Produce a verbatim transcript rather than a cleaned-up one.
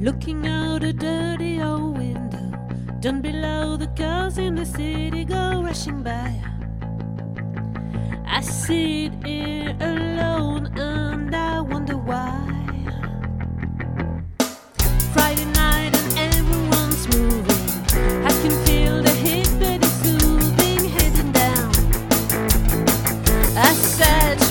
looking out a dirty old window. Down below, the cars in the city go rushing by. I sit here alone and I wonder why. Friday night and everyone's moving. I can feel the heat, but it's soothing, heading down. I said